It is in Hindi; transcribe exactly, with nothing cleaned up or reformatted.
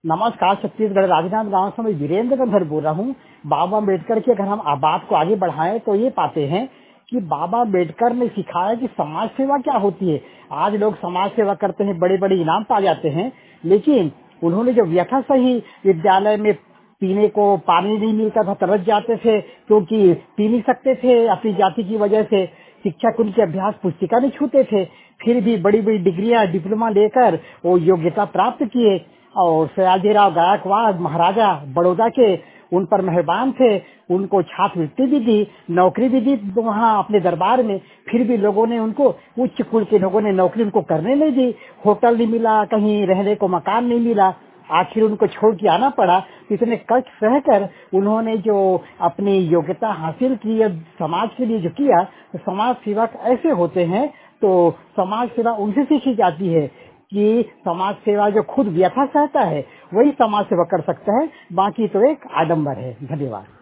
नमस्कार, छत्तीसगढ़ राजनांद गांव से मैं वीरेंद्र गंधर बोल रहा हूँ। बाबा अम्बेडकर की अगर हम आ- बात को आगे बढ़ाएं तो ये पाते हैं कि बाबा अम्बेडकर ने सिखाया कि समाज सेवा क्या होती है। आज लोग समाज सेवा करते हैं, बड़े बड़े इनाम पा जाते हैं, लेकिन उन्होंने जो व्यथा सही, विद्यालय में पीने को पानी नहीं मिलता था, तरस जाते थे क्योंकि पी नहीं सकते थे अपनी जाति की वजह से। शिक्षक उनके अभ्यास पुस्तिका नहीं छूते थे, फिर भी बड़ी बड़ी डिग्रियां डिप्लोमा लेकर वो योग्यता प्राप्त किए। और सयाजीराव गायकवाड़ महाराजा बड़ौदा के उन पर मेहरबान थे, उनको छात्रवृत्ति भी दी, नौकरी भी दी वहाँ अपने दरबार में। फिर भी लोगों ने उनको, उच्च कुल के लोगों ने नौकरी उनको करने नहीं दी, होटल नहीं मिला, कहीं रहने को मकान नहीं मिला, आखिर उनको छोड़ के आना पड़ा। इतने कष्ट सहकर उन्होंने जो अपनी योग्यता हासिल की, अब समाज के लिए जो किया, तो समाज सेवक ऐसे होते हैं। तो समाज सेवा उनसे सीखी जाती है कि समाज सेवा जो खुद व्यथा सहता है वही समाज सेवा कर सकता है, बाकी तो एक आडंबर है। धन्यवाद।